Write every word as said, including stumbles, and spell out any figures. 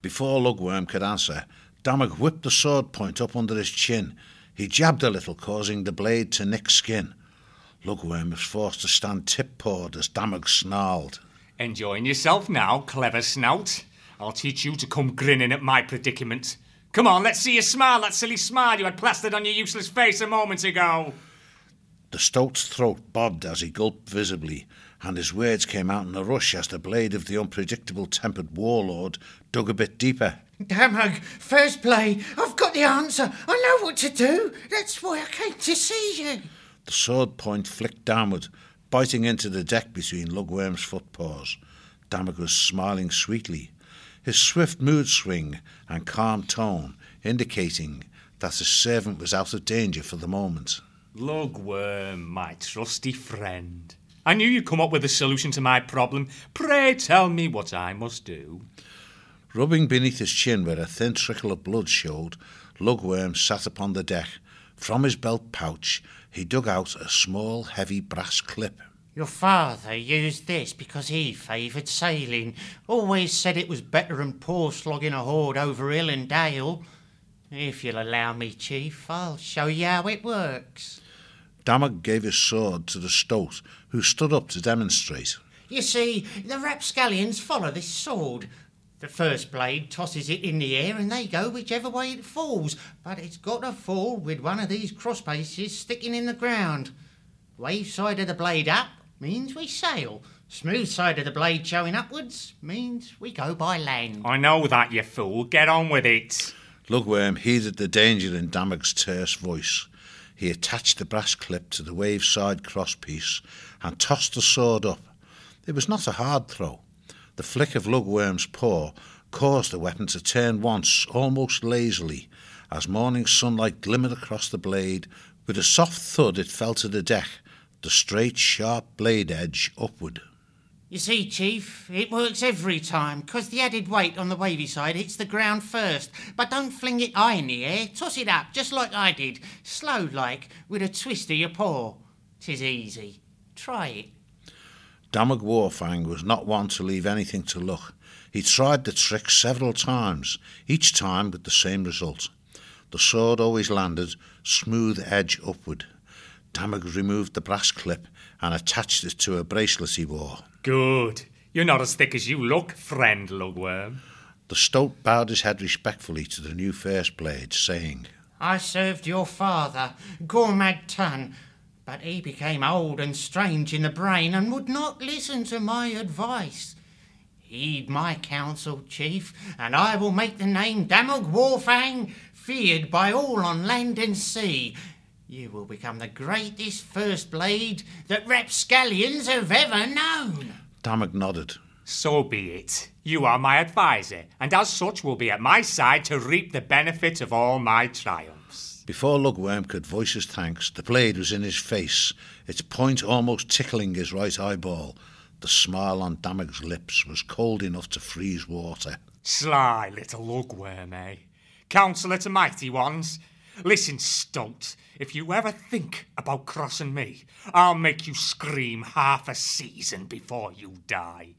Before Lugworm could answer, Damog whipped the sword point up under his chin. He jabbed a little, causing the blade to nick skin. Lugworm was forced to stand tip-pawed as Damog snarled. Enjoying yourself now, clever snout? I'll teach you to come grinning at my predicament. Come on, let's see you smile, that silly smile you had plastered on your useless face a moment ago. The stoat's throat bobbed as he gulped visibly, and his words came out in a rush as the blade of the unpredictable tempered warlord dug a bit deeper. Damog, first blade, I've got the answer. I know what to do. That's why I came to see you. The sword point flicked downward, biting into the deck between Lugworm's footpaws. Damog was smiling sweetly, his swift mood swing and calm tone indicating that his servant was out of danger for the moment. Lugworm, my trusty friend. I knew you'd come up with a solution to my problem. Pray tell me what I must do. Rubbing beneath his chin where a thin trickle of blood showed, Lugworm sat upon the deck. From his belt pouch he dug out a small, heavy brass clip. Your father used this because he favoured sailing. Always said it was better than poor slogging a hoard over hill and dale. If you'll allow me, Chief, I'll show you how it works. Damog gave his sword to the stoat, who stood up to demonstrate. You see, the rapscallions follow this sword. The first blade tosses it in the air and they go whichever way it falls, but it's got to fall with one of these crosspieces sticking in the ground. Wave side of the blade up means we sail. Smooth side of the blade showing upwards means we go by land. I know that, you fool. Get on with it. Lugworm heeded the danger in Damog's terse voice. He attached the brass clip to the wave side crosspiece and tossed the sword up. It was not a hard throw. The flick of Lugworm's paw caused the weapon to turn once, almost lazily, as morning sunlight glimmered across the blade. With a soft thud it fell to the deck, the straight, sharp blade edge upward. You see, Chief, it works every time, 'cause the added weight on the wavy side hits the ground first. But don't fling it high in the air. Toss it up, just like I did, slow-like, with a twist of your paw. 'Tis easy. Try it. Damog Warfang was not one to leave anything to luck. He tried the trick several times, each time with the same result. The sword always landed, smooth edge upward. Damog removed the brass clip and attached it to a bracelet he wore. Good. You're not as thick as you look, friend Lugworm. The stoat bowed his head respectfully to the new first blade, saying, I served your father, Gormad Tun, but he became old and strange in the brain and would not listen to my advice. Heed my counsel, Chief, and I will make the name Damog Warfang feared by all on land and sea. You will become the greatest first blade that rapscallions have ever known. Damog nodded. So be it. You are my adviser, and as such will be at my side to reap the benefit of all my triumphs. Before Lugworm could voice his thanks, the blade was in his face, its point almost tickling his right eyeball. The smile on Damog's lips was cold enough to freeze water. Sly little Lugworm, eh? Counsellor to mighty ones. Listen, stoat, if you ever think about crossing me, I'll make you scream half a season before you die.